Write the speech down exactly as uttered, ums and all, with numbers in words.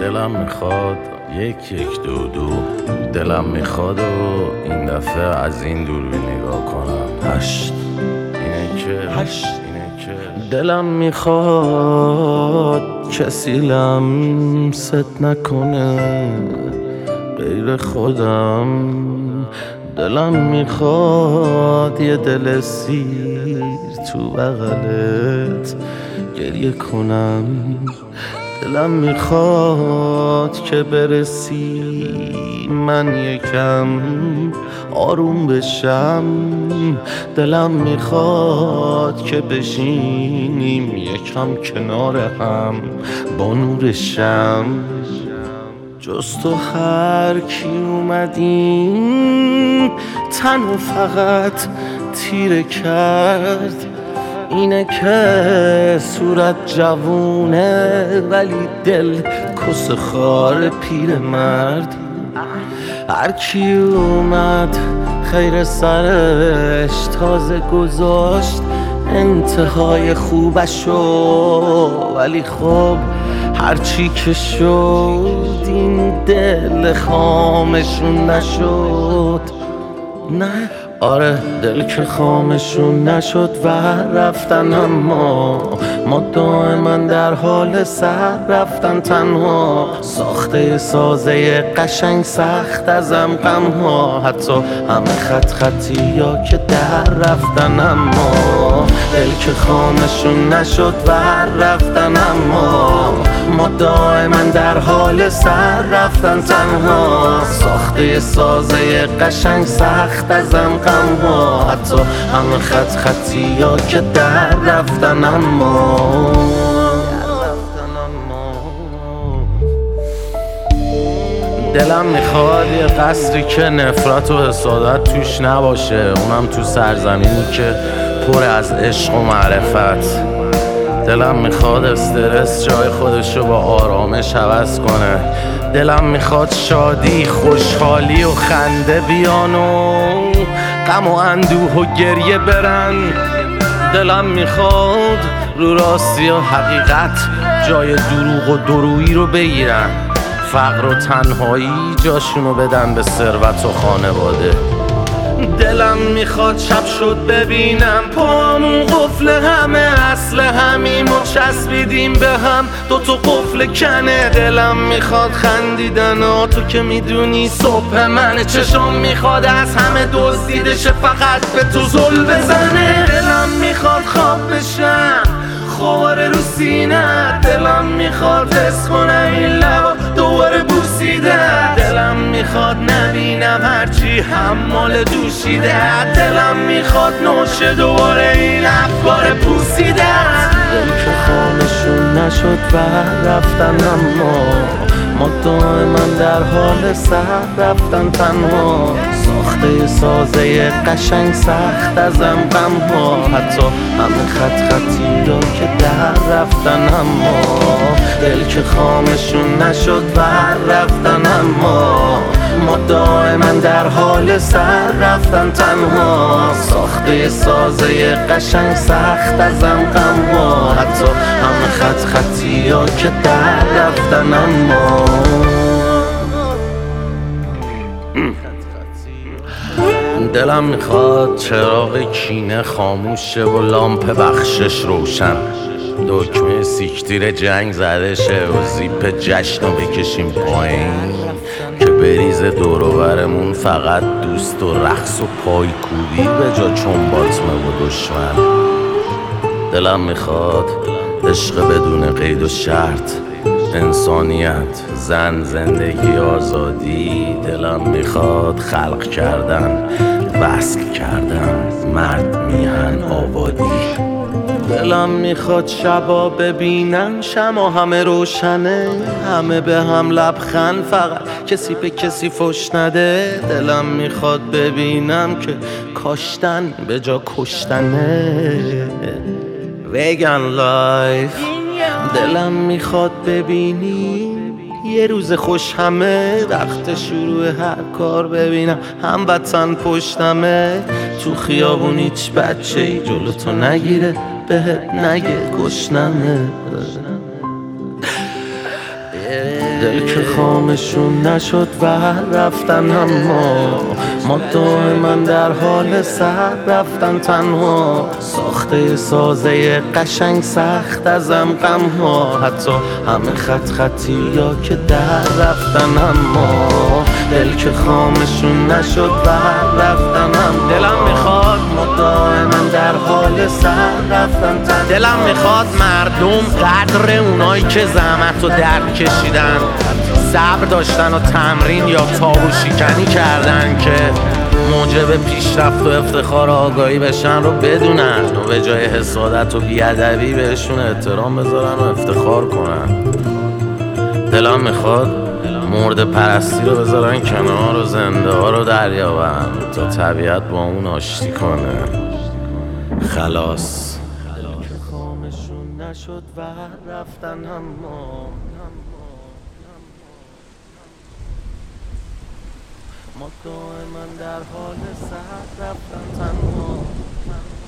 دلم میخواد یک یک دو دو دلم میخواد و این دفعه از این دوربین نگاه کنم. هشت اینه که هشت اینه که دلم میخواد کسی لمست نکنه غیر خودم. دلم میخواد یه دل سیر تو بغلت گریه کنم. دلم میخواد که برسی من یکم آروم بشم. دلم میخواد که بشینیم یکم کنار هم با نور شم. جز تو هر کی اومدیم تنو فقط تیره کرد. اینه که صورت جوونه ولی دل کس خار پیر مرد. هر کی اومد خیر سرش تازه گذاشت انتهای خوبشو. ولی خب هرچی که شد این دل خامشون نشد. نه آره دل که خامشون نشد و رفتن، اما ما دائما در حال سر رفتن تنها. ساخته سازه قشنگ سخت ازم غم ها، حتی همه خط خطی یا که در رفتن، اما دل که خامشون نشد و رفتن، اما ما دائما در حال سر رفتن تنها. ساخته سازه قشنگ سخت ازم غم ها، حتی همه خط خطی یا که در رفتن، اما دلم میخواد یه قصری که نفرت و حسادت توش نباشه، اونم تو سرزمینی که پر از عشق و معرفت. دلم میخواد استرس جای خودشو با آرامش عوض کنه. دلم میخواد شادی، خوشحالی و خنده بیان و غم و اندوه و گریه برن. دلم میخواد رو راستی و حقیقت جای دروغ و درویی رو بگیرن. فقر و تنهایی جاشونو بدن به ثروت و خانواده. دلم میخواد شب شد ببینم پامون قفل همه اصل همیم و چسبیدیم به هم دوتا قفل کنه. دلم میخواد خندیدن ها، تو که میدونی صبح منه. چشم میخواد از همه دزدیدشه فقط به تو زل بزنه. دلم میخواد خواب بشم خواره رو سینه. دلم میخواد حس کنم این لبا دوباره بوسیده. دلم میخواد نبینم هرچی حمال دوشیده. دلم میخواد نوشه دوباره این افکار پوسیده. دل که خامشون نشد و رفتن، اما ما دائما در حال سر رفتن تنها. ساخته سازه قشنگ سخت ازم غم ها، حتی همه خط خطی را که در رفتن، اما دل که خامشون نشد و رفتن، اما ما دائما در حال سر رفتن تنها. ساخته سازه قشنگ سخت ازم غم ها، حتی همه خط خطی ها که در رفتن، اما دلم میخواد چراغ کینه خاموشه و لامپ بخشش روشن. دکمه سیکتیر جنگ زده شه و زیپ جشن رو بکشیم پایین که بریزه دور و برمون فقط دوست و رقص و پای کوبی به جا چنباتمه و دشمن. دلم میخواد عشق بدون قید و شرط، انسانیت، زن، زندگی، آزادی. دلم میخواد خلق کردن، وصل کردن، مرد میهن آبادی. دلم میخواد شبا ببینن شما همه روشنه، همه به هم لبخند، فقط کسی به کسی فش نده. دلم میخواد ببینم که کاشتن به جا کشتنه. وگن لایف. دلم میخواد ببینی یه روز خوش همه، وقت شروع هر کار ببینم هموطن پشتمه. تو خیابون هیچ بچه ای جلو تو نگیره بهت نگه گشنمه. دل که خامشون نشد و رفتن، اما ما دائما در حال سر رفتن تنها. ساخته سازه قشنگ سخت ازم غم ها، حتی همه خط خطی یا که در رفتن، اما دل که خامشون نشد و رفتن، اما دلم میخواد ما دائما در حال سر رفتن تنها. دلم میخواد مردم قدر اونایی که زحمت و درد کشیدن، صبر داشتن و تمرین یا تابو شکنی کردن که موجب پیشرفت و افتخار و آگاهی بشن رو بدونن و به جای حسادت و بیادبی بهشون احترام بذارن و افتخار کنن. دلم میخواد مرد پرستی رو بذارن کنار و زنده ها رو دریابن تا طبیعت با اون آشتی کنه. خلاص نشد و رفتن، اما ما دائما در حال سر رفتن تنها.